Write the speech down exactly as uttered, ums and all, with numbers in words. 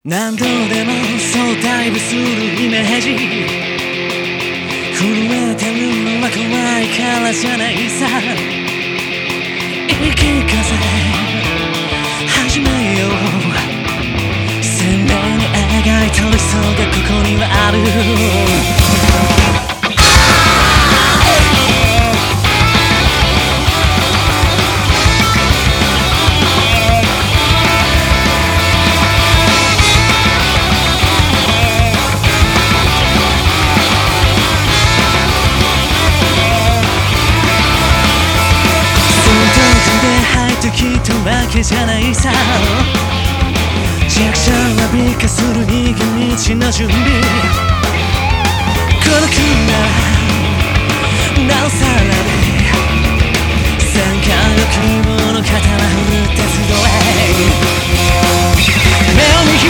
何度でもそうダイブするイメージ震えてるのは怖いからじゃないさ息風始めよう鮮明に描いた理想がここにはあるきっとわけじゃないさ弱者は美化する逃げ道の準備この国ならなおさら